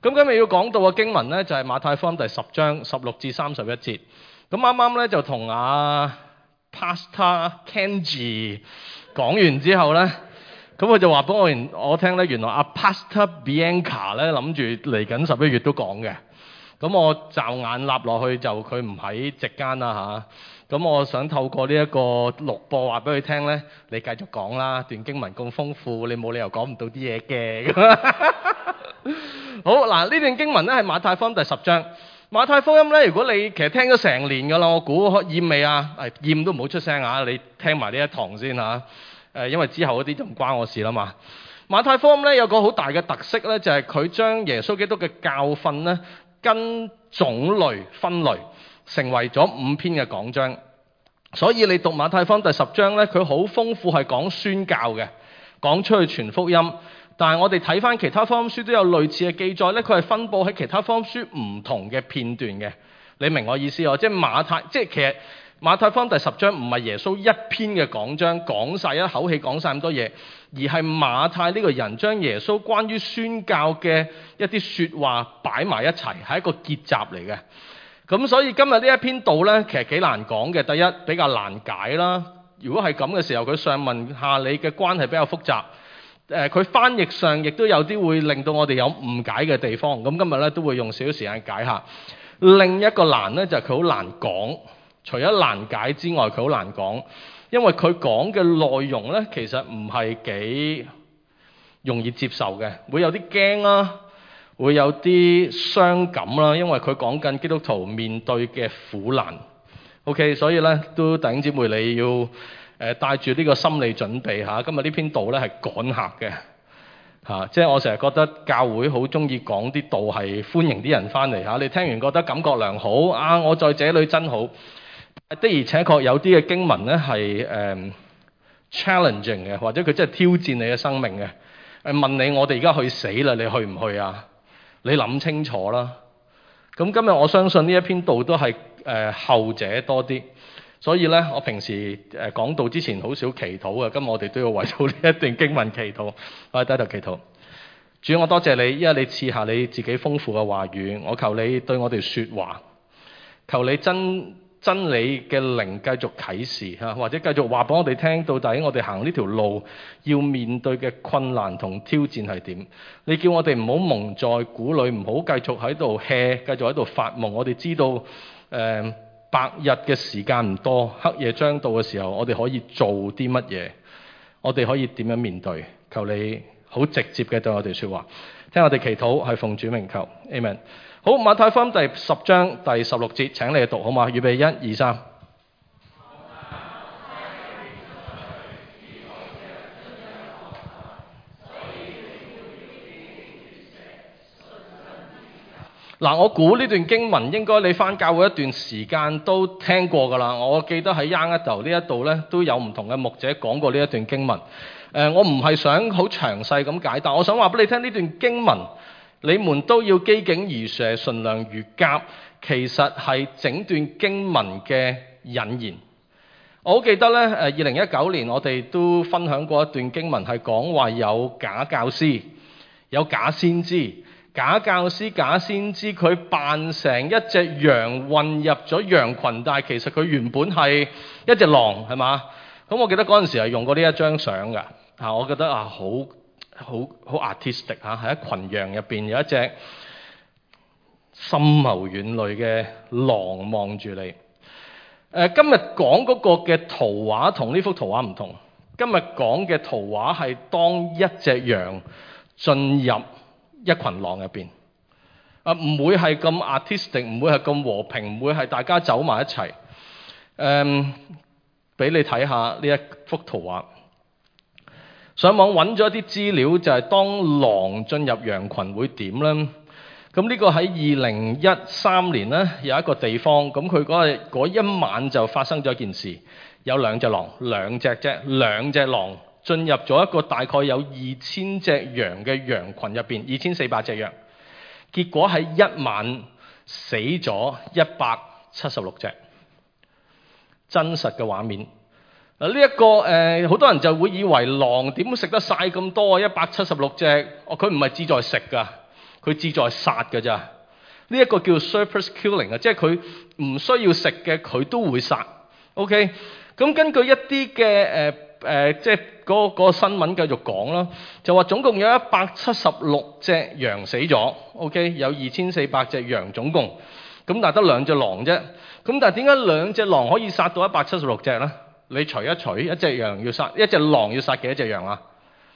咁今日要講到嘅經文呢，就係馬太福音第10章16至31節。咁啱啱呢，就同Pastor Kenji 講完之後呢，咁佢就話俾我聽呢，原來Pastor Bianca 呢諗住嚟緊11月都講嘅。咁我驟眼立落去就佢唔喺席間啦嚇。咁我想透過呢一個錄播話俾佢聽呢，你繼續講啦，段經文咁豐富，你冇理由講唔到啲嘢嘅。好嗱，呢段經文呢係馬太福音第10章。馬太福音呢，如果你其實聽咗成年㗎啦，我估厭未啊？厭都唔好出聲啊！你聽埋呢一堂先嚇。因為之後嗰啲就唔關我事啦嘛。馬太福音呢，有個好大嘅特色呢，就係佢將耶穌基督嘅教訓呢，跟種類分類，成為咗5篇嘅講章。所以你讀馬太福音第10章呢，佢好豐富，係講宣教嘅，講出去傳福音。但係我哋睇翻其他福音書都有類似嘅記載呢，佢係分佈喺其他福音書唔同嘅片段嘅。你明我意思喎？即係其實馬太福音第10章唔係耶穌一篇嘅講章，講晒一口氣講晒咁多嘢，而係馬太呢個人將耶穌關於宣教嘅一啲說話擺埋一齊，係一個結集嚟嘅。咁所以今日呢一篇道呢，其實幾難講嘅。第一，比較難解啦。如果係咁嘅時候，佢上文下理嘅關係比較複雜。佢翻譯上亦都有啲會令到我哋有誤解嘅地方。咁今日呢都會用少少時間解下。另一個難呢，就係佢好難講。除咗難解之外，佢好難講，因為佢講嘅內容呢，其實唔係幾容易接受嘅，會有啲驚啦，會有啲傷感啦，因為佢講緊基督徒面對嘅苦難。OK， 所以呢，都弟兄姊妹你要帶住呢個心理準備嚇。今日呢篇道呢係趕客嘅嚇，即係我成日覺得教會好中意講啲道係歡迎啲人翻嚟嚇，你聽完覺得感覺良好啊，我在這裏真好。的而且確有啲嘅經文呢係challenging 嘅，或者佢真係挑戰你嘅生命嘅。問你我哋而家去死啦，你去唔去啊？你諗清楚啦。咁今日我相信呢一篇道都係後者多啲，所以呢，我平時講道之前好少祈禱嘅，今日我哋都要為到呢一段經文祈禱。我喺低頭祈禱。主，我多謝你，因為你賜下你自己豐富嘅話語，我求你對我哋說話，求你真理嘅靈繼續啟示嚇，或者繼續話俾我哋聽，到底我哋行呢條路要面對嘅困難同挑戰係點？你叫我哋唔好蒙在鼓裏，唔好繼續喺度 hea， 繼續喺度發夢。我哋知道白日嘅時間唔多，黑夜將到嘅時候，我哋可以做啲乜嘢？我哋可以點樣面對？求你好直接嘅對我哋說話，聽我哋祈禱係奉主名求 ，Amen。好，馬太福音第10章第16節，請你讀好嘛？預備1、2、3。嗱，我估呢段經文應該你返教會一段時間都聽過㗎啦。我記得喺 Young Adult 呢一度呢，都有唔同嘅牧者講過呢一段經文。我唔係想好詳細咁解，但我想話俾你聽，呢段經文你們都要機警如蛇，純良如鴿，其實係整段經文嘅引言。我好記得呢，2019年我哋都分享過一段經文，係講話有假教師、有假先知、假教師、假先知，佢扮成一隻羊混入咗羊群，但係其實佢原本係一隻狼，係嘛？咁我記得嗰陣時係用過呢一張相㗎，我覺得好 artistic 嚇，喺一群羊入邊有一隻深謀遠慮嘅狼望住你。今日講嗰個嘅圖畫同呢幅圖畫唔同。今日講嘅圖畫係當一隻羊進入一群狼入邊，唔會係咁 artistic， 唔會係咁和平，唔會係大家走埋一齊。俾你睇下呢一幅圖畫。上網揾咗一啲資料，就係當狼進入羊群會點呢？咁呢個喺2013年呢，有一個地方，咁佢嗰一晚就發生咗一件事，有兩隻狼進入咗一個大概有2000隻羊嘅羊群入邊，2400隻羊，結果喺一晚死咗176隻，真實嘅畫面。呢一個好多人就會以為狼點會食得晒咁多176隻？佢唔係志在食㗎， 佢志在殺㗎咋。呢一個叫 surplus killing 啊，即係佢唔需要食嘅佢都會殺。OK， 咁根據一啲嘅即係嗰個新聞繼續講啦，就話總共有176隻羊死咗。OK， 有2400隻羊總共，咁但係得2隻狼啫。咁但係點解2隻狼可以殺到176隻咧？你除一除，一隻羊要殺，一隻狼要殺幾多隻羊啊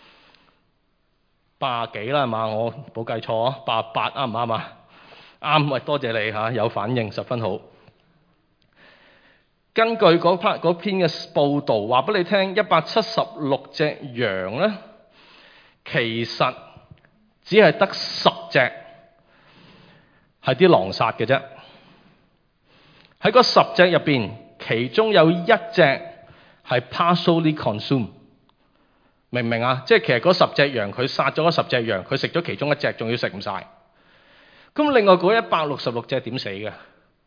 ？80幾啦係嘛？我冇計錯啊，88啱唔啱啊？啱，喂，多謝你嚇，有反應，十分好。根據嗰篇嘅報導，話俾你聽，176隻羊咧，其實只係得10隻係啲狼殺嘅啫。喺嗰10隻入邊，其中有1隻係 partially consumed， 明唔明啊？即係其實嗰10隻羊，佢殺咗嗰10隻羊，佢食咗其中1隻，仲要食唔晒。咁另外嗰166隻點死嘅？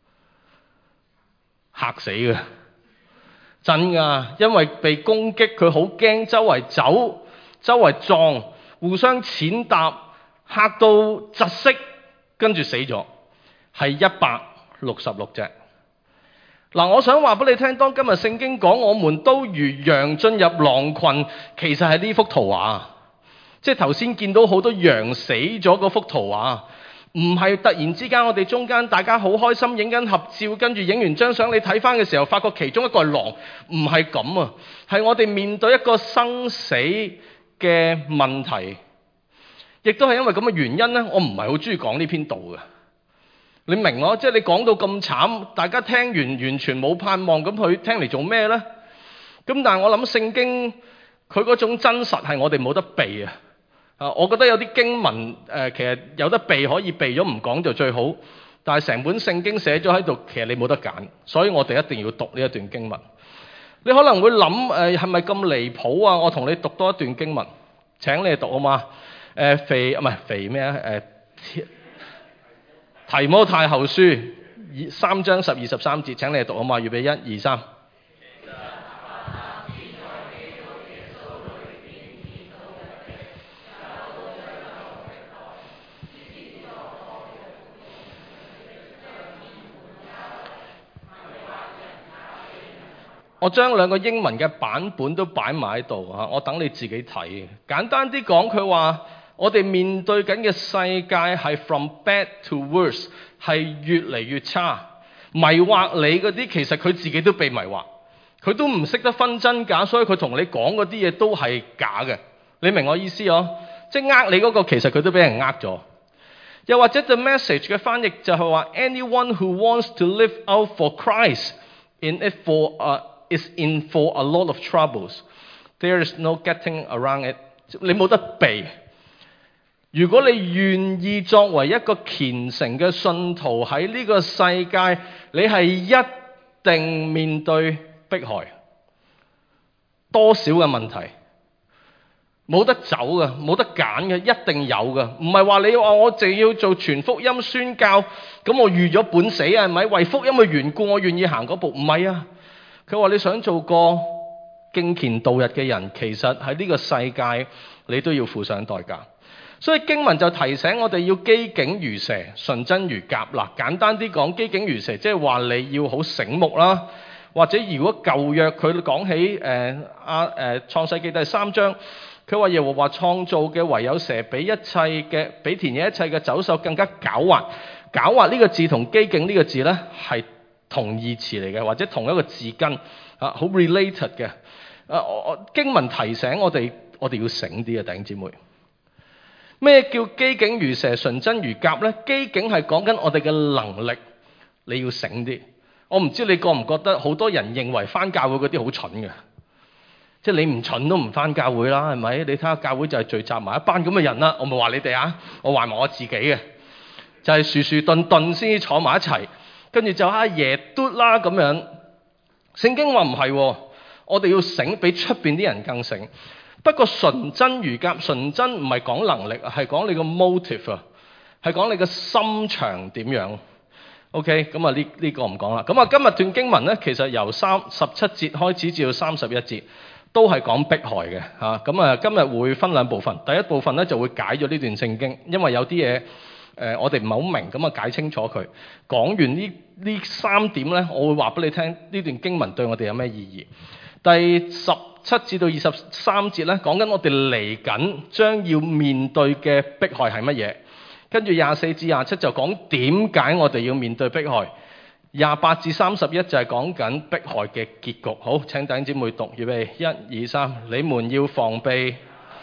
嚇死嘅，真㗎！因為被攻擊，佢好驚，周圍走，周圍撞，互相踐踏，嚇到窒息，跟住死咗，係166隻。嗱，我想話俾你聽，當今日聖經講我們都如羊進入狼群，其實係呢幅圖畫，即係頭先見到好多羊死咗嗰幅圖畫。唔係突然之間，我哋中間大家好開心影緊合照，跟住影完張相，你睇翻嘅時候，發覺其中一個係狼，唔係咁啊！係我哋面對一個生死嘅問題，亦都係因為咁嘅原因呢，我唔係好中意講呢篇道嘅。你明咯？即係你講到咁慘，大家聽完全冇盼望，咁佢聽嚟做咩呢？咁但係我諗聖經佢嗰種真實係我哋冇得避啊！我覺得有啲經文其實有得避可以避咗唔講就最好，但係成本聖經寫咗喺度，其實你冇得揀，所以我哋一定要讀呢一段經文。你可能會諗係咪咁離譜啊？我同你讀多一段經文，請你讀好嗎？提摩太後書3章12、13節，請你讀好嗎？預備1、2、3。我將2個英文嘅版本都擺埋喺度嚇，我等你自己睇。簡單啲講，佢話我哋面對緊嘅世界係 from bad to worse， 係越嚟越差。迷惑你嗰啲，其實佢自己都被迷惑，佢都唔識得分真假，所以佢同你講嗰啲嘢都係假嘅。你明我意思嗬？即係呃你嗰個，其實佢都俾人呃咗。又或者 The Message 嘅翻譯就係話 ，anyone who wants to live out for Christ is in for a lot of troubles. There is no getting around it. 你冇得避。如果你願意作為一個虔誠嘅信徒喺呢個世界，你係一定面對迫害，多少嘅問題，冇得走嘅，冇得揀嘅，一定有嘅。唔係話你話我就要做全福音宣教，咁我預咗本死啊，係咪？為福音嘅緣故，我願意行嗰步，唔係啊。佢話你想做個敬虔度日嘅人，其實喺呢個世界你都要付上代價。所以經文就提醒我哋要機警如蛇，純真如鴿。嗱，簡單啲講，機警如蛇，即係話你要好醒目啦。或者如果舊約佢講起創世記第3章，佢話耶和華創造嘅唯有蛇，比田野一切嘅走獸更加狡猾。狡猾呢個字同機警呢個字呢係同義詞嚟嘅，或者同一個字根好 related 嘅。經文提醒我哋要醒啲啊，弟兄姊妹。咩叫機警如蛇，純真如鴿呢？機警係講緊我哋嘅能力，你要醒啲。我唔知你覺唔覺得好多人認為返教會嗰啲好蠢嘅，即係你唔蠢都唔返教會啦，係咪？你睇下教會就係聚集埋一班咁嘅人啦。我咪話你哋啊，我話埋我自己嘅，就係殊殊頓頓先坐埋一齊，跟住就阿爺嘟啦咁樣。聖經話唔係，我哋要醒，比出邊啲人更醒。不過純真如鴿，純真唔係講能力，係講你個 motive 啊，係講你個心腸點樣。OK， 咁啊呢個唔講啦。咁啊今日段經文咧，其實由17節開始至到31節，都係講迫害嘅嚇。咁啊今日會分兩部分，第一部分咧就會解咗呢段聖經，因為有啲嘢我哋唔係好明，咁啊解清楚佢。講完呢3點呢，我會話俾你聽呢段經文對我哋有咩意義。第17至到23節呢，講緊我哋嚟緊將要面對嘅迫害係乜嘢。跟住24至27就講點解我哋要面對迫害。28至31就係講緊迫害嘅結局。好，請弟兄姊妹讀，預備1、2、3，你們要防備，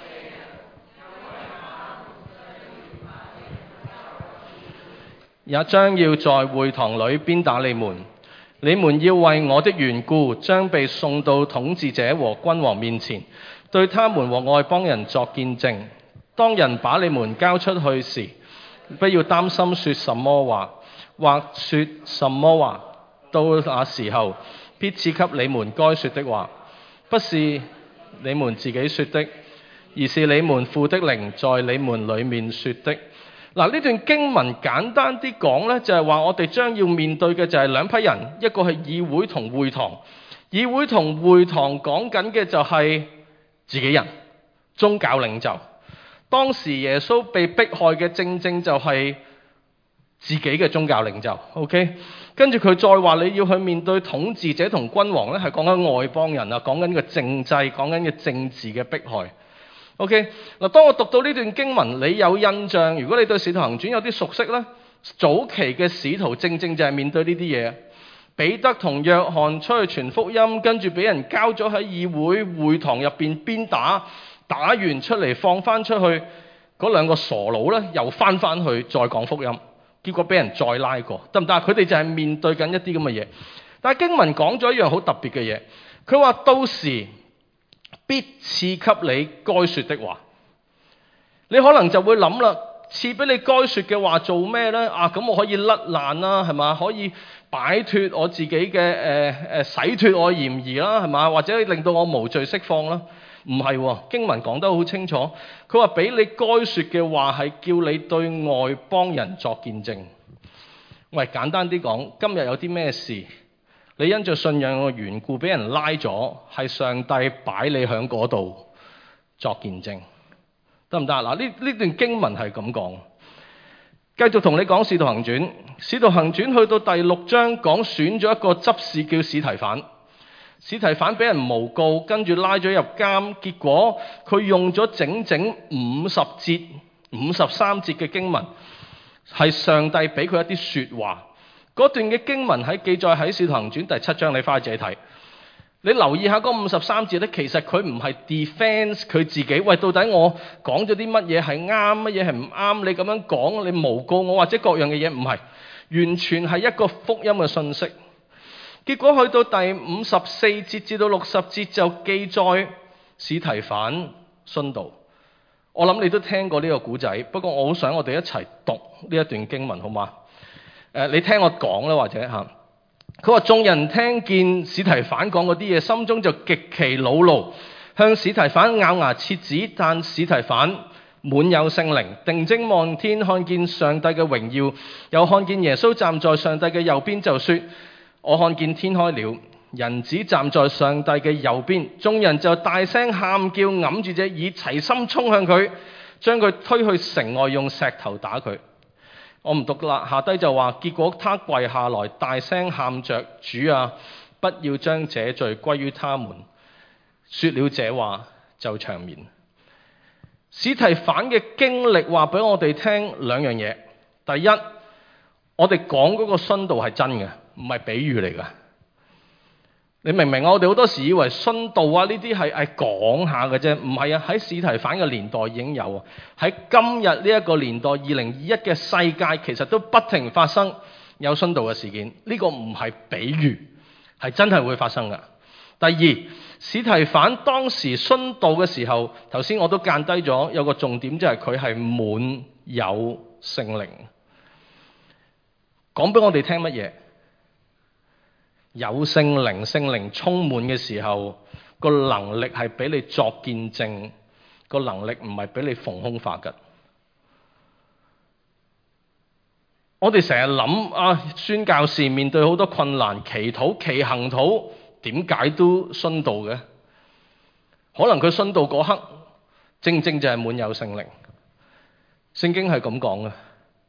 也將要在會堂裏鞭打你們。你們要為我的緣故，將被送到統治者和君王面前，對他們和外邦人作見證。當人把你們交出去時，不要擔心說什麼話，或說什麼話。到那時候，必賜給你們該說的話，不是你們自己說的，而是你們父的靈在你們裡面說的。嗱，呢段經文簡單啲講呢，就係話我哋將要面對嘅就係兩批人，一個係議會同會堂。議會同會堂講緊嘅就係自己人，宗教領袖。當時耶穌被迫害嘅正正就係自己嘅宗教領袖。OK， 跟住佢再話你要去面對統治者同君王呢，係講緊外邦人啊，講緊個政制，講緊嘅政治嘅迫害。OK， 嗱，當我讀到呢段經文，你有印象？如果你對《使徒行傳》有啲熟悉呢，早期嘅使徒正正就係面對呢啲嘢。彼得同約翰出去傳福音，跟住俾人交咗喺議會會堂入邊鞭打，打完出嚟放翻出去，嗰兩個傻佬呢又翻去再講福音，結果俾人再拉過，得唔得？佢哋就係面對緊一啲咁嘅嘢。但係經文講咗一樣好特別嘅嘢，佢話到時必賜給你該說的話。你可能就會諗啦，賜俾你該說嘅話做咩呢？咁我可以甩難啦，係嘛？可以擺脫我自己嘅洗脫我嫌疑啦，係嘛？或者令到我無罪釋放啦？唔係，經文講得好清楚，佢話俾你該說嘅話係叫你對外邦人作見證。喂，簡單啲講，今日有啲咩事？你因着信仰嘅緣故俾人拉咗，係上帝擺你喺嗰度作見證，得唔得？嗱，呢段經文係咁講。繼續同你講《使徒行傳》，《使徒行傳》去到第6章講選咗一個執事叫司提反。司提反俾人誣告，跟住拉咗入監，結果佢用咗整整50節、53節嘅經文，係上帝俾佢一啲說話。嗰段嘅經文喺記載喺《使徒行傳》第7章，你翻去自己睇。你留意下嗰53節咧，其實佢唔係 defense 佢自己。喂，到底我講咗啲乜嘢係啱，乜嘢係唔啱？你咁樣講，你誣告我或者各樣嘅嘢，唔係，完全係一個福音嘅信息。結果去到第54節至到60節就記載司提反殉道。我諗你都聽過呢個古仔，不過我好想我哋一齊讀呢一段經文，好嗎？你聽我講啦，或者嚇。佢話眾人聽見司提反講嗰啲嘢，心中就極其惱怒，向司提反咬牙切齒。但司提反滿有聖靈，定睛望天，看見上帝嘅榮耀，又看見耶穌站在上帝嘅右邊，就說：我看見天開了，人子站在上帝嘅右邊。眾人就大聲喊叫，揞住隻耳，齊心衝向佢，將佢推去城外，用石頭打佢。我唔讀啦，下低就話，結果他跪下來，大聲喊着：主啊，不要將這罪歸於他們。說了這話就長眠。司提反嘅經歷話俾我哋聽兩樣嘢。第一，我哋講嗰個殉道係真嘅，唔係比喻嚟㗎。你明唔明啊？我哋好多時以為殉道啊呢啲係講下嘅啫，唔係啊！喺司提反嘅年代已經有，喺今日呢一個年代2021嘅世界，其實都不停發生有殉道嘅事件。呢個唔係比喻，係真係會發生㗎。第二，司提反當時殉道嘅時候，頭先我都間低咗，有個重點就係佢係滿有聖靈。講俾我哋聽乜嘢？有聖靈，聖靈充滿嘅時候，個能力係俾你作見證，個能力唔係俾你逢凶化吉。我哋成日諗宣教士面對好多困難，祈禱祈行禱，點解都殉道嘅？可能佢殉道嗰刻，正正就係滿有聖靈。聖經係咁講嘅。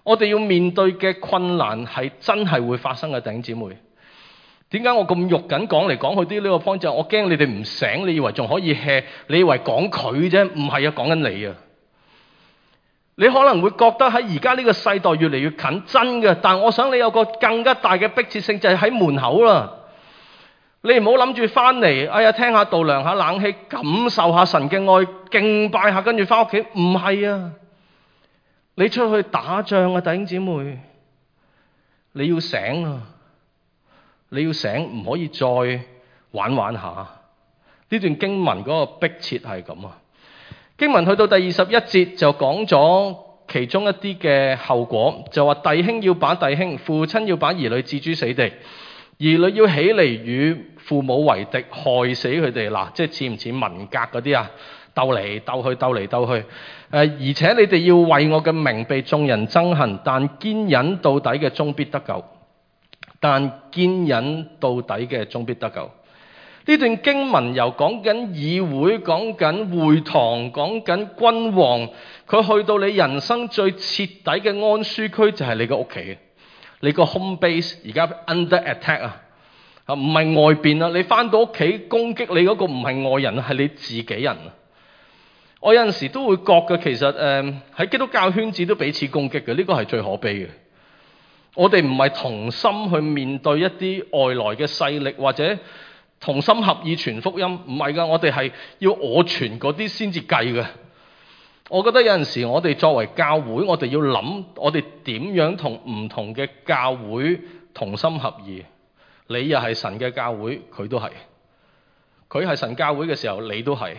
我哋要面對嘅困難係真係會發生嘅，弟兄姊妹。點解我咁肉緊講嚟講去啲呢個 point 就係我驚你哋唔醒，你以為仲可以 hea， 你以為講佢啫，唔係啊，講緊你啊。你可能會覺得喺而家呢個世代越嚟越近，真嘅，但我想你有個更加大嘅迫切性就係喺門口啦。你唔好諗住翻嚟，哎呀聽下道涼下冷氣，感受下神嘅愛，敬拜下，跟住翻屋企，唔係啊。你出去打仗啊，弟兄姊妹，你要醒啊！你要醒，唔可以再玩下。呢段經文嗰個迫切係咁啊。經文去到第21節就講咗其中一啲嘅後果，就話弟兄要把弟兄，父親要把兒女置諸死地，兒女要起嚟與父母為敵，害死佢哋。嗱，即係似唔似文革嗰啲啊？鬥嚟鬥去，鬥嚟鬥去。而且你哋要為我嘅名被眾人憎恨，但堅忍到底嘅終必得救。但堅忍到底嘅終必得救。呢段經文由講緊議會，講緊會堂，講緊君王，佢去到你人生最徹底嘅安舒區，就係你個屋企，你個 home base 而家 under attack 啊！唔係外邊啊，你翻到屋企攻擊你嗰個唔係外人，係你自己人啊！我有陣時都會覺嘅，其實喺基督教圈子都彼此攻擊嘅，呢個係最可悲嘅。我哋唔係同心去面對一啲外來嘅勢力，或者同心合意傳福音，唔係㗎，我哋係要我傳嗰啲先至計嘅。我覺得有陣時我哋作為教會，我哋要諗我哋點樣同唔同嘅教會同心合意。你又係神嘅教會，佢都係。佢係神教會嘅時候，你都係。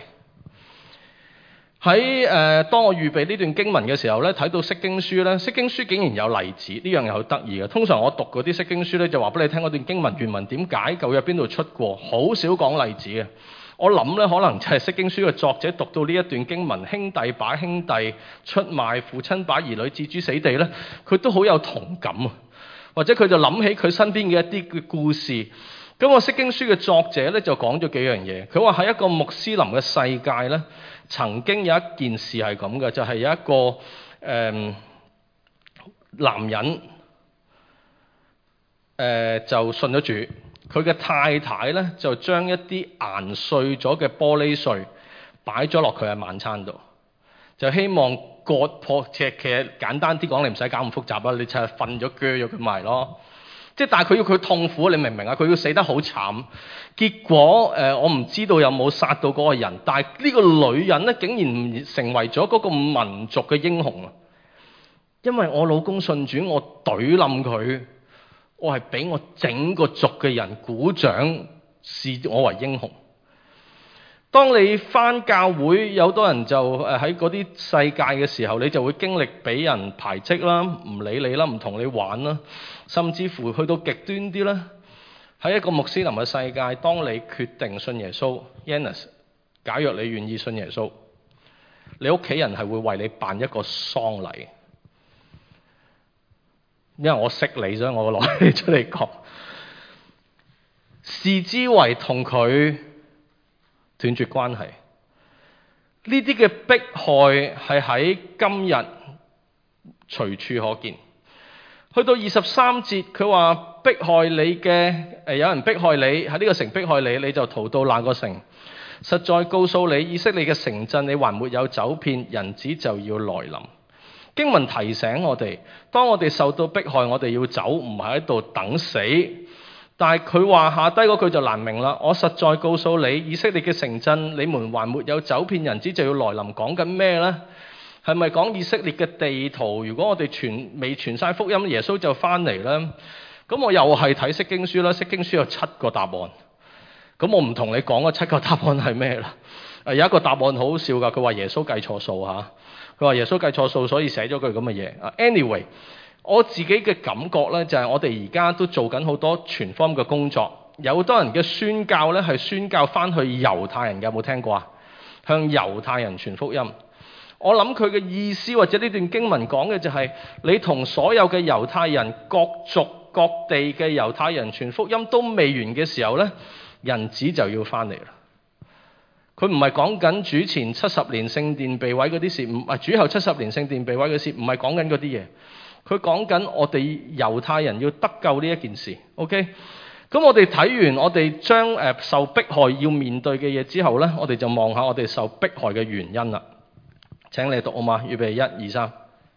喺當我預備呢段經文嘅時候咧，睇到釋經書咧，釋經書竟然有例子，呢樣嘢好得意嘅。通常我讀嗰啲釋經書咧，就話俾你聽嗰段經文原文點解，舊約邊度出過，好少講例子嘅。我諗咧，可能就係釋經書嘅作者讀到呢一段經文，兄弟把兄弟出賣，父親把兒女置諸死地咧，佢都好有同感啊。或者佢就諗起佢身邊嘅一啲嘅故事。咁個釋經書嘅作者咧就講咗幾樣嘢。佢話喺一個穆斯林嘅世界咧，曾經有一件事係咁嘅，就係有一個男人就信咗主，佢嘅太太咧就將一啲研碎咗嘅玻璃碎擺咗落佢嘅晚餐度，就希望割破。其實簡單啲講，你唔使搞咁複雜啦，你就係瞓咗鋸咗佢埋咯。即係但係佢要佢痛苦，你明唔明啊？佢要死得好慘。結果我唔知道有冇殺到嗰個人，但係呢個女人咧竟然成為咗嗰個民族嘅英雄啊！因為我老公信主，我懟冧佢，我係俾我整個族嘅人鼓掌，視我為英雄。當你返教會，有多人就喺嗰啲世界嘅時候，你就會經歷俾人排斥啦，唔理你啦，唔同你玩啦，甚至乎去到極端啲啦。喺一個穆斯林嘅世界，當你決定信耶穌 Yanis， 假若你願意信耶穌，你屋企人係會為你辦一個喪禮。因為我識你，所以我攞你出嚟講，視之為同佢斷絕關係。呢啲嘅迫害係喺今日隨處可見。去到23節，佢話迫害你嘅有人迫害你，喺呢個城迫害你，你就逃到那個城。實在告訴你，以色列嘅城鎮你還沒有走遍，人子就要來臨。經文提醒我哋，當我哋受到迫害，我哋要走，唔係喺度等死。但係佢話下低嗰句就難明啦。我實在告訴你，以色列嘅城鎮你們還沒有走遍，人子就要來臨。講緊咩呢？係咪講以色列嘅地圖？如果我哋未傳晒福音，耶穌就翻嚟呢？咁我又係睇釋經書啦。釋經書有7個答案。咁我唔同你講嗰7個答案係咩啦？有一個答案好好笑㗎，佢話耶穌計錯數嚇。佢話耶穌計錯數，所以寫咗句咁嘅嘢。Anyway， 我自己嘅感覺呢，就係我哋而家都做緊好多傳福音嘅工作。有好多人嘅宣教呢，係宣教翻去猶太人嘅，有冇聽過啊？向猶太人傳福音。我諗佢嘅意思或者呢段經文講嘅就係你同所有嘅猶太人、各族各地嘅猶太人傳福音都未完嘅時候呢，人子就要翻嚟啦。佢唔係講緊主前70年聖殿被毀嗰啲事，唔係主後70年聖殿被毀嘅事，唔係講緊嗰啲嘢。 佢講緊我哋猶太人要得救呢一件事。OK， 咁我哋睇完我哋將受迫害要面對嘅嘢之後呢，我哋就望下我哋受迫害嘅原因啦。請你讀好嗎？預備1、2、3。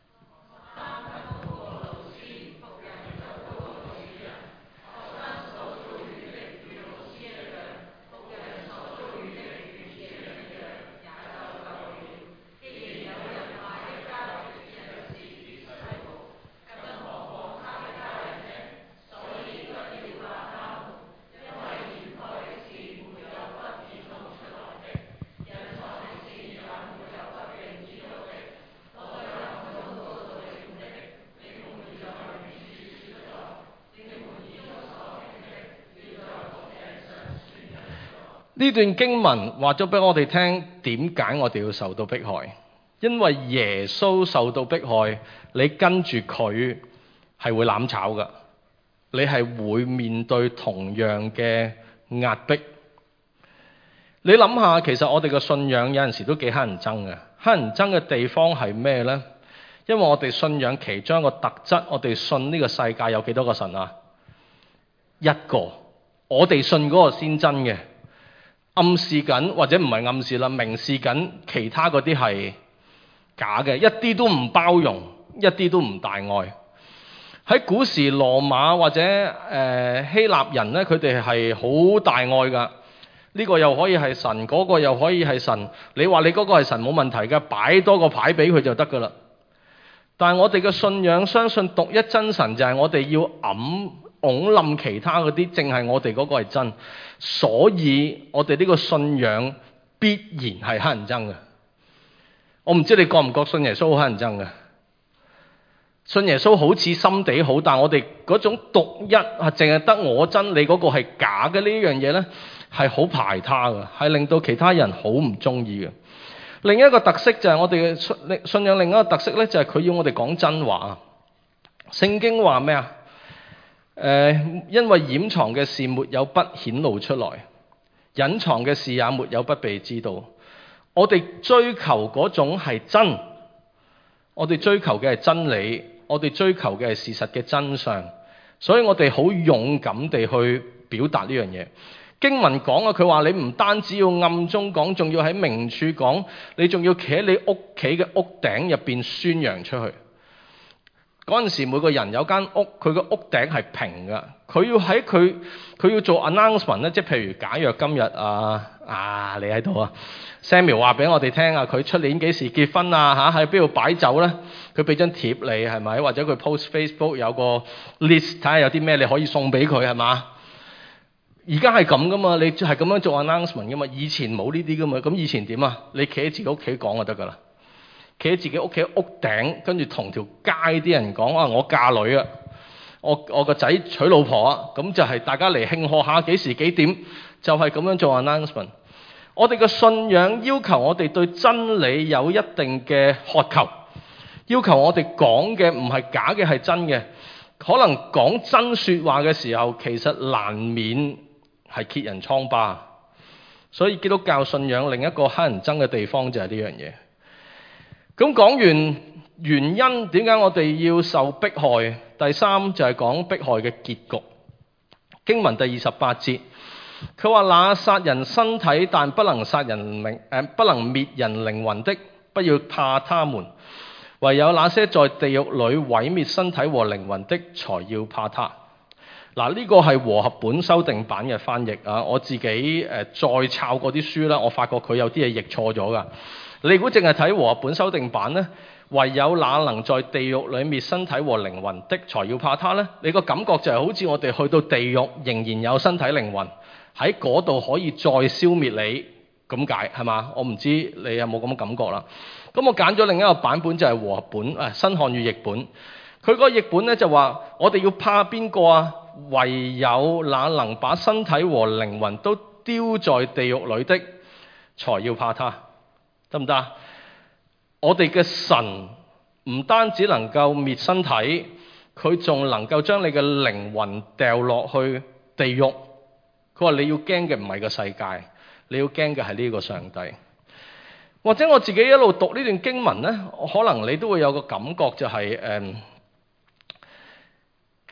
呢段經文話咗俾我哋聽，點解我哋要受到迫害？因為耶穌受到迫害，你跟住佢係會攬炒㗎，你係會面對同樣嘅壓迫。你諗下，其實我哋嘅信仰有陣時都幾乞人憎嘅。乞人憎嘅地方係咩呢？因為我哋信仰其中一個特質，我哋信呢個世界有幾多個神啊？一個，我哋信嗰個先真嘅。暗示緊或者唔係暗示啦，明示緊其他嗰啲係假嘅，一啲都唔包容，一啲都唔大愛。喺古時羅馬或者希臘人呢，佢哋係好大愛㗎。呢個又可以係神，嗰個又可以係神。你話你嗰個係神冇問題㗎，擺多個牌俾佢就得㗎啦。但係我哋嘅信仰相信獨一真神，就係我哋要拱冧其他嗰啲，淨係我哋嗰個係真，所以我哋呢個信仰必然係乞人憎嘅。我唔知你覺唔覺信耶穌好乞人憎嘅？信耶穌好似心地好，但係我哋嗰種獨一係淨係得我真，你嗰個係假嘅呢樣嘢呢，係好排他嘅，係令到其他人好唔中意嘅。另一個特色就係我哋嘅信仰，另一個特色呢，就係佢要我哋講真話。聖經話咩啊？因為掩藏嘅事沒有不顯露出來，隱藏嘅事也沒有不被知道。我哋追求嗰種係真，我哋追求嘅係真理，我哋追求嘅係事實嘅真相，所以我哋好勇敢地去表達呢樣嘢。經文講啊，佢話你唔單止要暗中講，仲要喺明處講，你仲要企喺你屋企嘅屋頂入邊宣揚出去。嗰陣時每個人有間屋，佢個屋頂係平㗎，佢要做 announcement 咧，即係譬如假若今日你喺度啊 ，Samuel 話俾我哋聽啊，佢出年幾時結婚啊喺邊度擺酒咧？佢俾張貼你係咪？或者佢 post Facebook 有個 list 睇下有啲咩你可以送俾佢係嘛？而家係咁噶嘛，你係咁樣做 announcement 噶嘛，以前冇呢啲噶嘛，咁以前點啊？你企喺自己屋企講就得噶啦。企喺自己屋企屋頂，跟住同條街啲人講我嫁女啊，我個仔娶老婆啊，咁就係大家嚟慶賀下幾時幾點，就係咁樣做 announcement。我哋嘅信仰要求我哋對真理有一定嘅渴求，要求我哋講嘅唔係假嘅係真嘅。可能講真說話嘅時候，其實難免係揭人瘡疤。所以基督教信仰另一個乞人憎嘅地方就係呢樣嘢。咁講完原因，點解我哋要受迫害？第三就係講迫害嘅結局。經文第28節，佢話那殺人身體但不能滅人靈魂的，不要怕他們；唯有那些在地獄裏毀滅身體和靈魂的，才要怕他。嗱，呢個係和合本修訂版嘅翻譯啊！我自己再抄過啲書啦，我發覺佢有啲嘢譯錯咗噶。你如果淨係睇和合本修訂版呢，唯有那能在地獄裏滅身體和靈魂的，才要怕他呢。你個感覺就係好似我哋去到地獄仍然有身體靈魂喺嗰度可以再消滅你咁解係嘛？我唔知你有冇咁嘅感覺啦。咁我揀咗另一個版本就係和合本新漢語譯本。佢個譯本呢就話我哋要怕邊個啊？唯有那能把身體和靈魂都丟在地獄裏的，才要怕他。得唔得？我哋嘅神唔單止能夠滅身體，佢仲能夠將你嘅靈魂掉落去地獄。佢話你要驚嘅唔係個世界，你要驚嘅係呢個上帝。或者我自己一路讀呢段經文呢，可能你都會有個感覺就係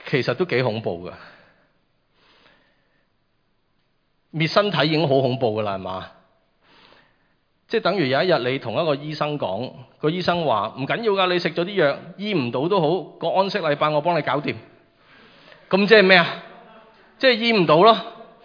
其實都幾恐怖㗎。滅身體已經好恐怖㗎啦，係嘛？即係等於有一日你同一個醫生講，個醫生話唔緊要㗎，你食咗啲藥醫唔到都好，個安息禮拜我幫你搞掂。咁即係咩啊？即係醫唔到咯。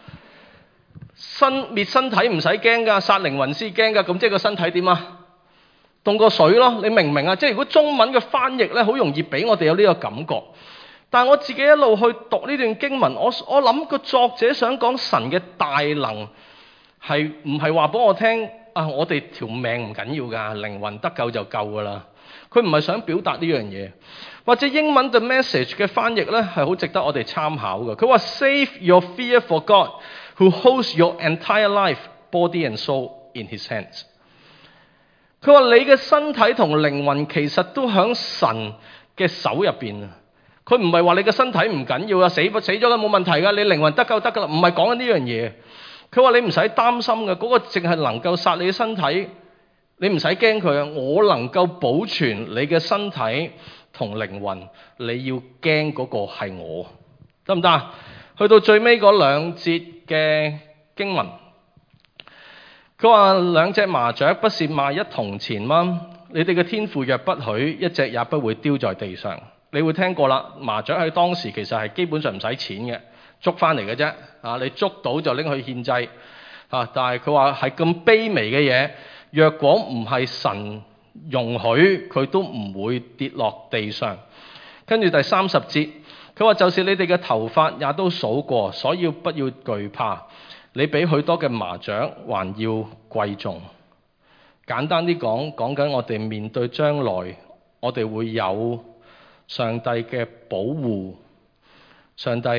滅身體唔使驚㗎，殺靈魂先驚㗎。咁即係個身體點啊？凍過水咯。你明唔明啊？即係如果中文嘅翻譯咧，好容易俾我哋有呢個感覺。但係我自己一路去讀呢段經文，我諗個作者想講神嘅大能係唔係話俾我聽啊？我哋條命唔緊要㗎，靈魂得救就夠㗎啦。佢唔係想表達呢樣嘢。或者英文 The Message 嘅翻譯咧係好值得我哋參考嘅。佢話 Save your fear for God who holds your entire life, body and soul in His hands。佢話你嘅身體同靈魂其實都喺神嘅手入邊啊！佢唔係話你嘅身體唔緊要啊，死咗都冇問題㗎，你靈魂得救得㗎啦，唔係講緊呢樣嘢。佢話你唔使擔心嘅，嗰個淨係能夠殺你嘅身體，你唔使驚佢啊！我能夠保存你嘅身體同靈魂，你要驚嗰個係我，得唔得啊？去到最尾嗰兩節嘅經文，佢話兩隻麻雀不是賣一銅錢嗎？你哋嘅天父若不許，一隻也不會丟在地上。你會聽過啦，麻雀喺當時其實係基本上唔使錢嘅，捉翻嚟嘅啫。啊，你捉到就拎去獻祭。啊，但係佢話係咁卑微嘅嘢，若果唔係神容許，佢都唔會跌落地上。跟住第30節，佢話就是你哋嘅頭髮也都數過，所以不要懼怕。你比許多嘅麻雀還要貴重。簡單啲講緊我哋面對將來，我哋會有上帝嘅保護，上帝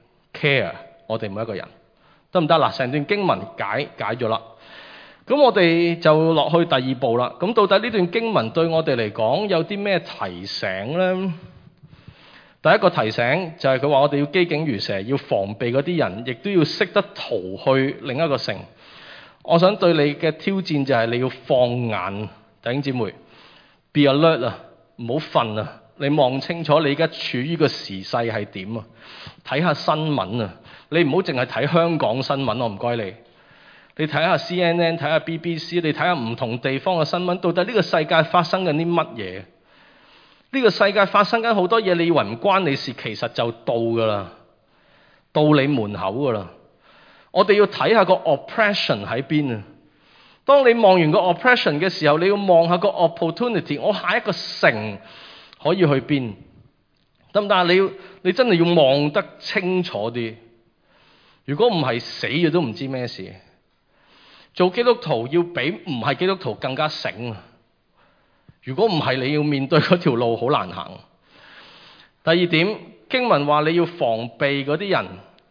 care 我哋每一個人，得唔得？嗱，成段經文解咗啦。咁我哋就落去第二步啦。咁到底呢段經文對我哋嚟講有啲咩提醒呢？第一個提醒就係佢話我哋要機警如蛇，要防備嗰啲人，亦都要識得逃去另一個城。我想對你嘅挑戰就係你要放眼，弟兄姊妹 ，be alert 啊，唔好瞓啊！你望清楚你而家處於個時勢係點啊？睇下新聞啊！你唔好淨係睇香港新聞，我唔該你。你睇下 CNN， 睇下 BBC， 你睇下唔同地方嘅新聞，到底呢個世界發生緊啲乜嘢？呢個世界發生緊好多嘢，你以為唔關你事，其實就到㗎啦，到你門口㗎啦。我哋要睇下個 oppression 喺邊啊！當你望完個 oppression 嘅時候，你要望下個 opportunity， 我下一個城可以去邊？得唔得？你真係要望得清楚啲。如果唔係死咗都唔知咩事。做基督徒要比唔係基督徒更加醒啊！如果唔係，你要面對嗰條路好難行。第二點，經文話你要防備嗰啲人，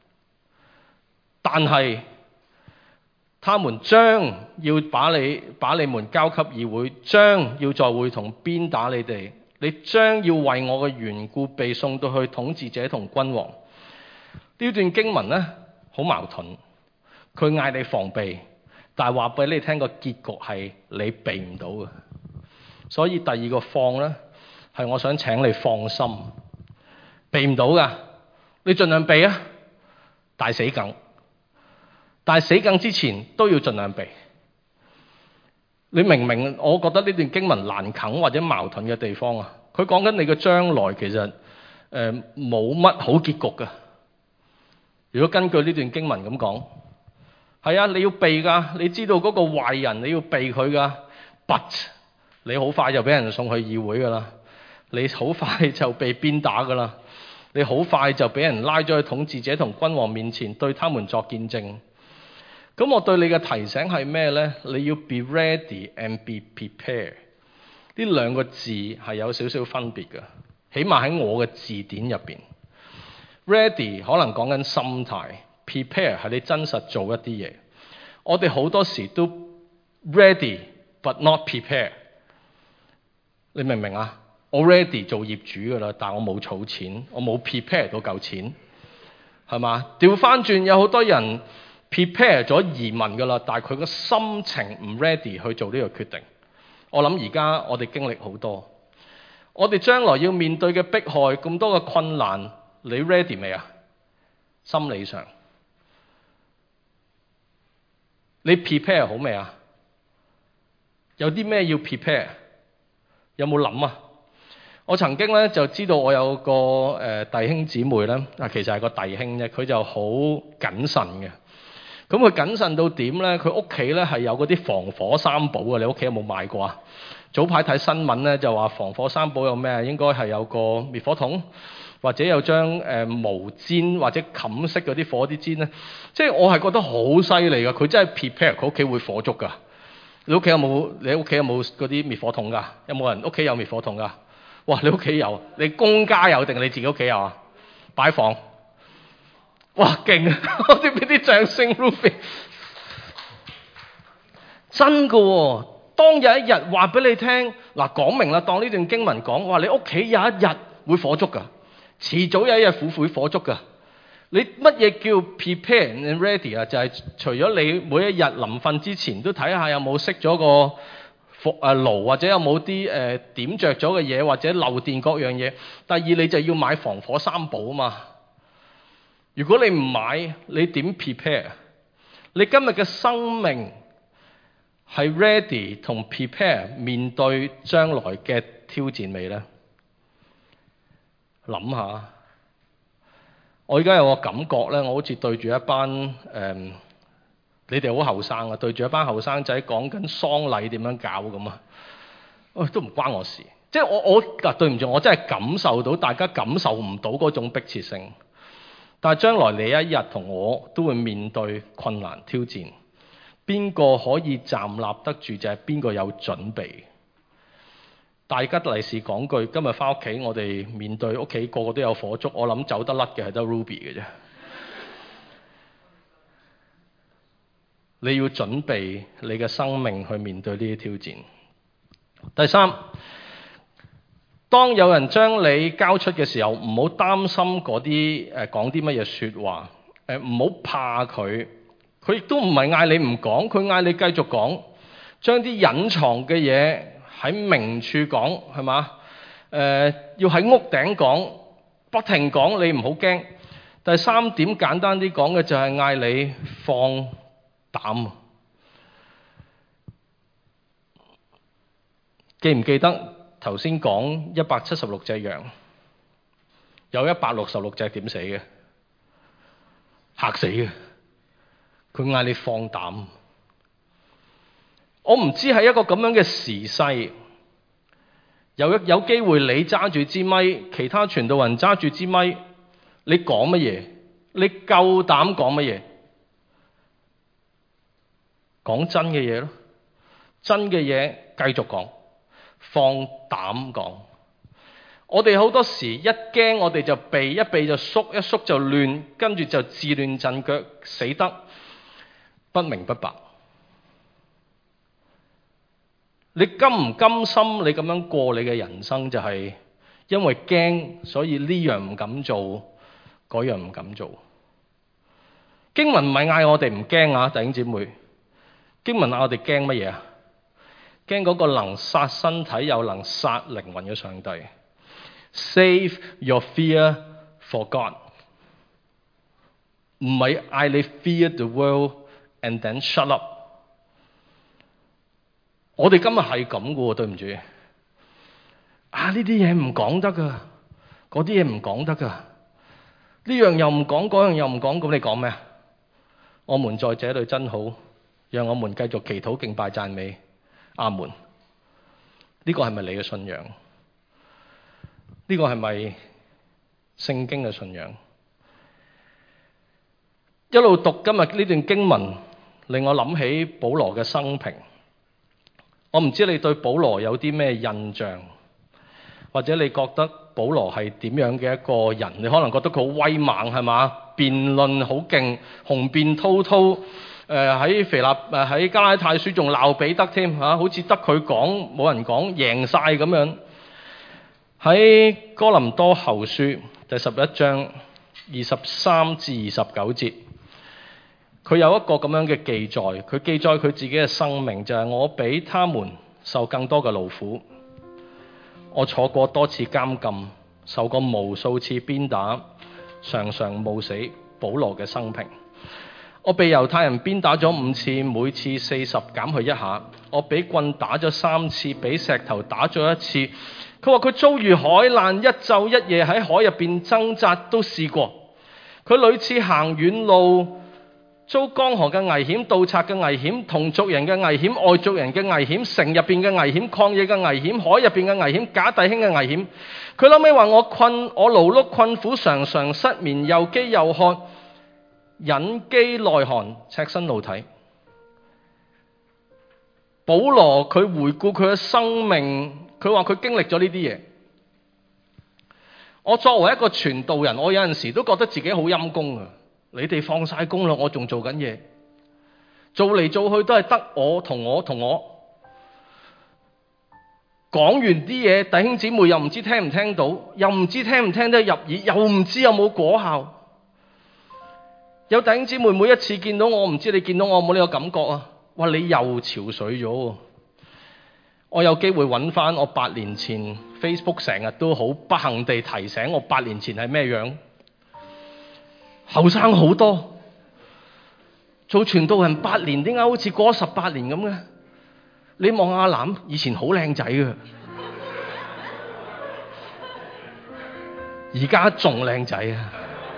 但係他們將要把你們交給議會，將要在會堂鞭打你哋，你將要為我嘅緣故被送到去統治者同君王。呢段經文呢，好矛盾，佢嗌你防備，但係話俾你聽個結局係你避唔到嘅。所以第二個放呢，係我想請你放心，避唔到㗎，你盡量避啊，大死梗。但係死梗之前都要盡量避。你明唔明？我覺得呢段經文難啃或者矛盾嘅地方啊，佢講緊你嘅將來其實冇乜好結局㗎。如果根據呢段經文咁講，係啊，你要避㗎，你知道嗰個壞人你要避佢㗎 ，but 你好快就俾人送去議會㗎啦，你好快就被鞭打㗎啦，你好快就俾人拉咗去統治者同君王面前對他們作見證。咁我對你嘅提醒係咩呢？你要 be ready and be prepared。呢兩個字係有少少分別嘅，起碼喺我嘅字典入邊。Ready 可能講緊心態 ，prepare 係你真實做一啲嘢。我哋好多時都 ready but not prepare。你明唔明啊？我 ready 做業主㗎啦，但我冇儲錢，我冇 prepare 到夠錢，係嘛？調翻轉有好多人 prepare 咗移民㗎啦，但係佢個心情唔 ready 去做呢個決定。我諗而家我哋經歷好多，我哋將來要面對嘅迫害咁多嘅困難， 你 ready 未啊？心理上，你 prepare 好未啊？有啲咩要 prepare？ 有冇諗啊？我曾經咧就知道我有個弟兄姊妹咧，其實係個弟兄啫，佢就好謹慎嘅。咁佢謹慎到點咧？佢屋企咧係有嗰啲防火三寶啊！你屋企有冇買過啊？早排睇新聞咧就話防火三寶有咩？應該係有個滅火筒，或者有張毛氈或者冚熄嗰啲火啲氈咧。即係我係覺得好犀利㗎，佢真係 prepare 佢屋企會火燭㗎。你屋企有冇？你屋企有冇嗰啲滅火筒㗎？有冇人屋企有滅火筒㗎？哇！你屋企有？你公家有定你自己屋企有啊？擺房？哇！勁啊！我哋俾啲掌聲 Ruby 真㗎喎！當有一日話俾你聽，嗱講明啦，當呢段經文講話，你屋企有一日會火燭㗎，遲早有一日會火燭㗎。你乜嘢叫 prepare and ready 啊？就係除咗你每一日臨瞓之前都睇下有冇熄咗個爐，或者有冇啲點着咗嘅嘢，或者漏電各樣嘢。第二你就要買防火三寶啊嘛。如果你唔買，你點 prepare？ 你今日嘅生命係 ready 同 prepare 面對將來嘅挑戰未呢？諗下，我而家有個感覺咧，我好似對住一班你哋好後生啊，對住一班後生仔講緊喪禮點樣搞咁啊！都唔關我事，即係我對唔住，我真係感受到大家感受唔到嗰種迫切性。但係將來你一日同我都會面對困難挑戰，邊個可以站立得住就係邊個有準備。大吉利是講句，今日翻屋企我哋面對屋企個個都有火燭，我諗走得甩嘅係得 Ruby 嘅啫。你要準備你嘅生命去面對呢啲挑戰。第三，當有人將你交出嘅時候，唔好擔心嗰啲講啲乜嘢説話，唔好怕佢。佢亦都唔係嗌你唔講，佢嗌你繼續講，將啲隱藏嘅嘢喺明處講，係嘛？要喺屋頂講，不停講，你唔好驚。第三點簡單啲講嘅就係嗌你放膽。記唔記得頭先講176隻羊，有166隻點死嘅？嚇死嘅。佢嗌你放膽。我唔知係一個咁樣嘅時勢，有機會你揸住支咪，其他傳道人揸住支咪，你講乜嘢？你夠膽講乜嘢？講真嘅嘢咯，真嘅嘢繼續講，放膽講。我哋好多時一驚我哋就避，一避就縮，一縮就亂，跟住就自亂陣腳，死得不明不白。你甘唔甘心你咁樣過你嘅人生？就係因為驚，所以呢樣唔敢做，嗰樣唔敢做。經文唔係嗌我哋唔驚啊，弟兄姊妹。經文嗌我哋驚乜嘢啊？驚嗰個能殺身體又能殺靈魂嘅上帝。Save your fear for God。唔係嗌你 fear the world and then shut up。我哋今日係咁嘅喎，對唔住。呢啲嘢唔講得㗎，嗰啲嘢唔講得㗎，呢樣又唔講，嗰樣又唔講，咁你講咩啊？我們在這裏真好，讓我們繼續祈禱敬拜讚美，阿門。呢個係咪你嘅信仰？呢個係咪聖經嘅信仰？一路讀今日呢段經文，令我諗起保羅嘅生平。我唔知你對保羅有啲咩印象，或者你覺得保羅係點樣嘅一個人？你可能覺得佢好威猛，係嘛？辯論好勁，雄辯滔滔。喺加拉太書仲鬧彼得添嚇，好似得佢講，冇人講，贏晒咁樣。喺哥林多後書第11章23至29節，佢有一個咁樣嘅記載，佢記載佢自己嘅生命，就係我比他們受更多嘅勞苦，我坐過多次監禁，受過無數次鞭打， 常常冒死保羅嘅生平。我被猶太人鞭打咗5次，每次40減去1下。我俾棍打咗3次，俾石頭打咗1次。佢話佢遭遇海難，一晝一夜喺海入邊掙扎都試過。佢屢次行遠路，遭江河嘅危險、盜賊嘅危險、同族人嘅危險、外族人嘅危險、城入邊嘅危險、曠野嘅危險、海入邊嘅危險、假弟兄嘅危險。佢後尾話我勞碌困苦，常常失眠，又飢又渴，忍飢耐寒，赤身露體。保羅佢回顧佢嘅生命，佢話佢經歷咗呢啲嘢。我作為一個傳道人，我有陣時都覺得自己好陰功啊！你哋放晒工啦，我仲做緊嘢，做嚟做去都係得我同我。講完啲嘢，弟兄姊妹又唔知聽唔聽到，又唔知聽唔聽得入耳，又唔知有冇果效。有弟兄姊妹每一次見到我，唔知你見到我有冇呢個感覺啊？哇！你又憔悴咗。我有機會揾翻我8年前 Facebook 成日都好不幸地提醒我8年前係咩樣，後生好多。做傳道人8年，點解好似過咗18年咁嘅？你望阿藍，以前好靚仔嘅，而家仲靚仔啊！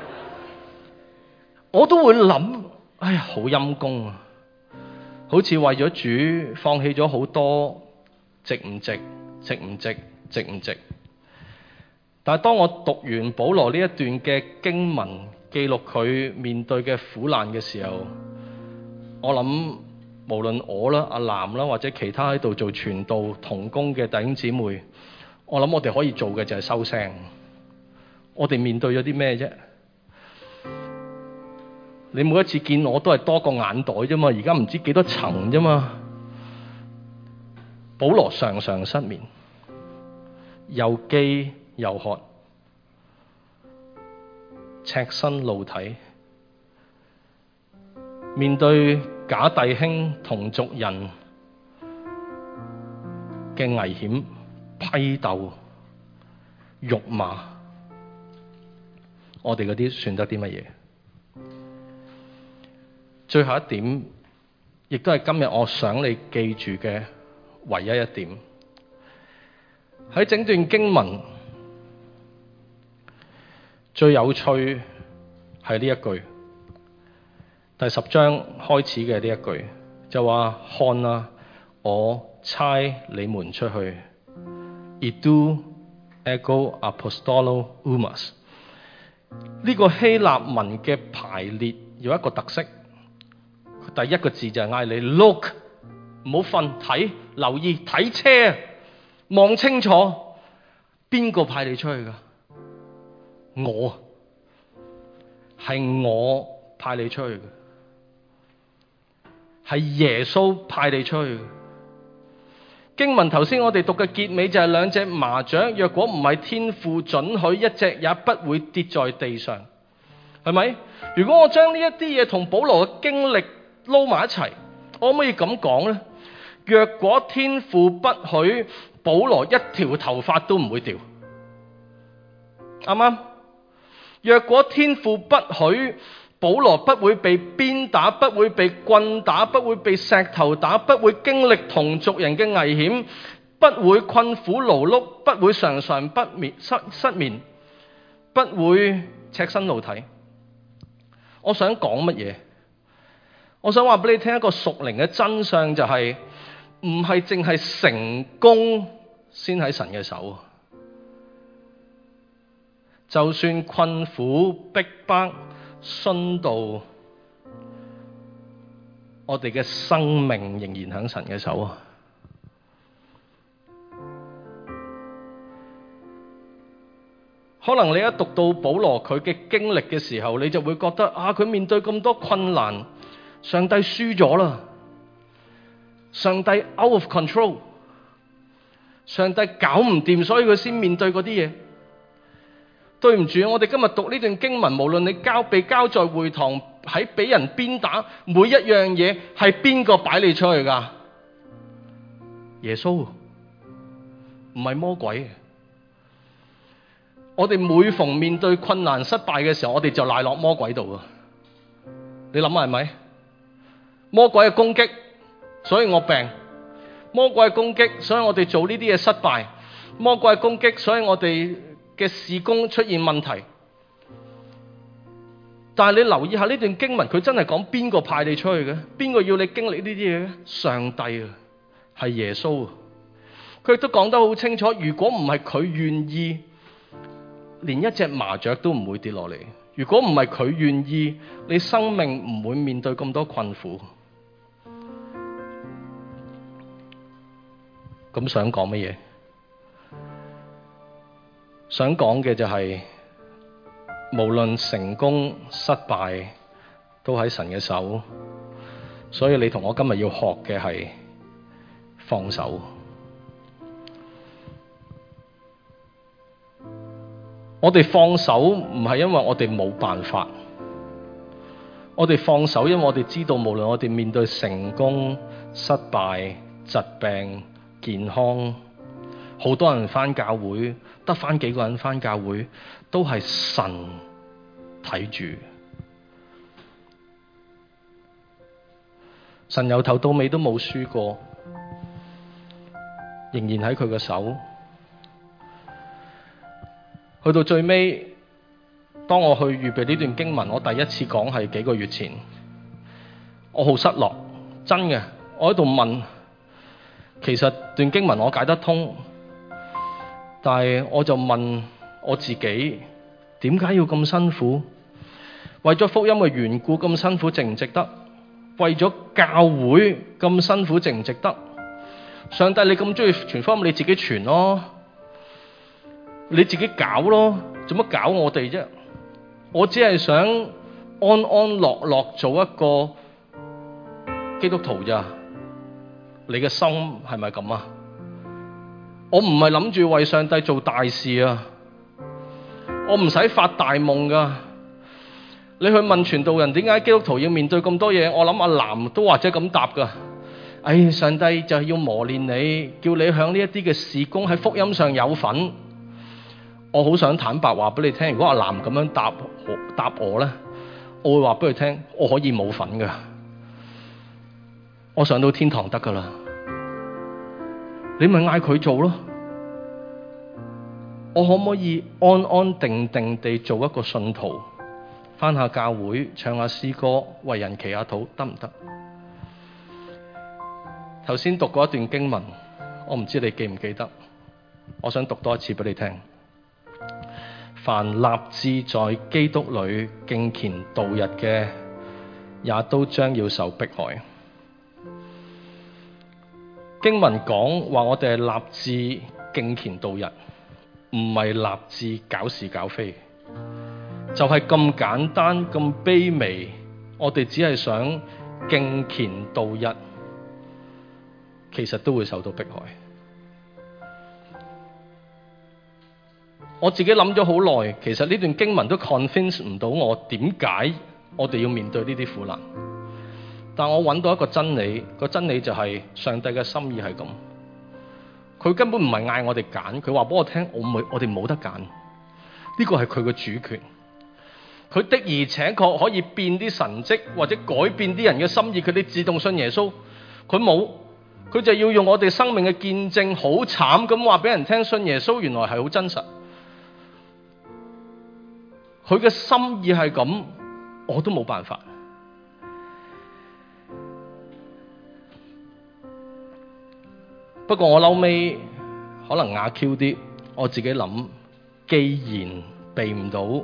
我都會諗，哎呀，好陰功啊！好似為咗主放棄咗好多，值唔值？值唔值？值唔值？但係當我讀完保羅呢一段嘅經文，記錄佢面對嘅苦難嘅時候，我諗無論我啦、阿南啦，或者其他喺度做傳道同工嘅弟兄姊妹，我諗我哋可以做嘅就係收聲。我哋面對咗啲咩啫？你每一次見我都係多個眼袋啫嘛，而家唔知幾多層啫嘛。保羅常常失眠，又飢又渴，赤身露體，面對假弟兄同族人嘅危險、批鬥、辱罵，我哋嗰啲算得啲乜嘢？最後一點，亦都係今日我想你記住嘅唯一一點。喺整段經文最有趣係呢一句，第10章開始嘅呢一句就話：看啊，我差你們出去。idou ego apostolo umas。呢個希臘文嘅排列有一個特色。第一個字就係嗌你 look， 唔好瞓，睇，留意，睇車，望清楚，邊個派你出去㗎？係我派你出去嘅，係耶穌派你出去嘅。經文頭先我哋讀嘅結尾就係2隻麻雀，若果唔係天父准許，一隻也不會跌在地上，係咪？如果我將呢一啲嘢同保羅嘅經歷撈埋一齊，我可唔可以咁講呢？若果天父不許，保羅一條頭髮都唔會掉，啱唔啱？若果天父不許，保羅不會被鞭打，不會被棍打，不會被石頭打，不會經歷同族人嘅危險，不會困苦勞碌，不會常常失眠，不會赤身露體。我想講乜嘢？我想話俾你聽一個屬靈嘅真相，就係唔係淨係成功先喺神嘅手。就算困苦逼迫殉道，我哋嘅生命仍然喺神嘅手啊！可能你一讀到保羅佢嘅經歷嘅時候，你就會覺得啊，佢面對咁多困難，上帝輸咗啦，上帝 out of control， 上帝搞唔掂，所以佢先面對嗰啲嘢。對唔住，我哋今日讀呢段經文，無論你被交在會堂，喺俾人鞭打，每一樣嘢係邊個擺你出去㗎？耶穌，唔係魔鬼。 我哋每逢面對困難失敗嘅時候，我哋就賴落魔鬼度啊！你諗下係咪？魔鬼嘅攻擊，所以我病；魔鬼嘅攻擊，所以我哋做呢啲嘢失敗；魔鬼嘅攻擊，所以我哋嘅事工出現問題。但係你留意下呢段經文，佢真係講邊個派你出去嘅？邊個要你經歷呢啲嘢嘅？上帝啊，係耶穌啊！佢亦都講得好清楚，如果唔係佢願意，連一隻麻雀都唔會跌落嚟。如果唔係佢願意，你生命唔會面對咁多困苦。咁想講乜嘢？想講嘅就係，無論成功失敗，都喺神嘅手。所以你同我今日要學嘅係放手。我哋放手唔係因為我哋冇辦法，我哋放手因為我哋知道，無論我哋面對成功、失敗、疾病、健康，好多人返教會，得返幾個人返教會，都係神睇住。神由頭到尾都冇輸過，仍然喺佢嘅手。去到最尾，當我去預備呢段經文，我第一次講係幾個月前，我好失落，真嘅。我喺度問，其實段經文我解得通，但係我就問我自己，點解要咁辛苦？為咗福音嘅緣故咁辛苦，值唔值得？為咗教會咁辛苦，值唔值得？上帝，你咁中意傳福音，你自己傳咯。你自己搞咯，做乜搞我哋啫？我只係想安安樂樂做一個基督徒咋？你嘅心係咪咁啊？我唔係諗住為上帝做大事啊！我唔使發大夢噶。你去問傳道人點解基督徒要面對咁多嘢？我諗阿南都或者咁答噶。上帝就係要磨練你，叫你響呢一啲嘅事工喺福音上有份。我好想坦白話俾你聽，如果阿南咁樣答我咧，我會話俾佢聽，我可以冇份噶，我上到天堂得噶啦，你咪嗌佢做咯。我可唔可以安安定定地做一個信徒，返下教會唱下詩歌，為人祈下禱，得唔得？頭先讀過一段經文，我唔知你記唔記得，我想讀多一次俾你聽。凡立志在基督裏敬虔度日嘅，也都將要受迫害。經文講話我哋係立志敬虔度日，唔係立志搞事搞非，就係咁簡單咁卑微。我哋只係想敬虔度日，其實都會受到迫害。我自己諗咗好耐，其實呢段經文都 convince 唔到我點解我哋要面對呢啲苦難。但我揾到一個真理，個真理就係上帝嘅心意係咁。佢根本唔係嗌我哋揀，佢話俾我聽，我哋冇得揀。呢個係佢嘅主權。佢的而且確可以變啲神蹟或者改變啲人嘅心意，佢哋自動信耶穌。佢冇，佢就要用我哋生命嘅見證，好慘咁話俾人聽，信耶穌原來係好真實。佢嘅心意係咁，我都冇辦法。不過我後尾可能啞 Q 啲，我自己諗，既然避唔到，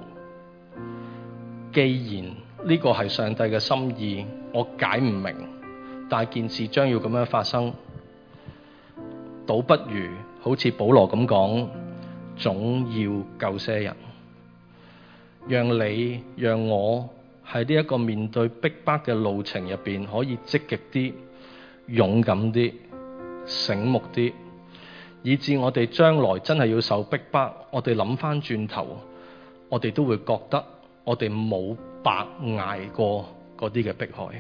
既然呢個係上帝嘅心意，我解唔明，但係件事將要咁樣發生，倒不如好似保羅咁講，總要救些人。讓你讓我喺呢一個面對逼迫嘅路程入邊，可以積極啲、勇敢啲、醒目啲，以致我哋將來真係要受逼迫，我哋諗翻轉頭，我哋都會覺得我哋冇白捱過嗰啲嘅迫害。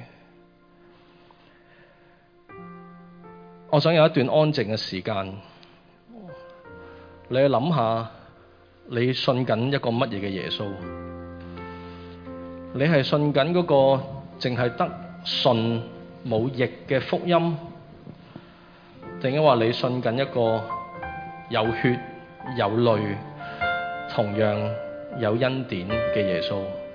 我想有一段安靜嘅時間，你去諗下你信緊一個乜嘢嘅耶穌？你係信緊嗰個淨係得信冇譯嘅福音，定係話你信緊一個有血有淚同樣有恩典嘅耶穌？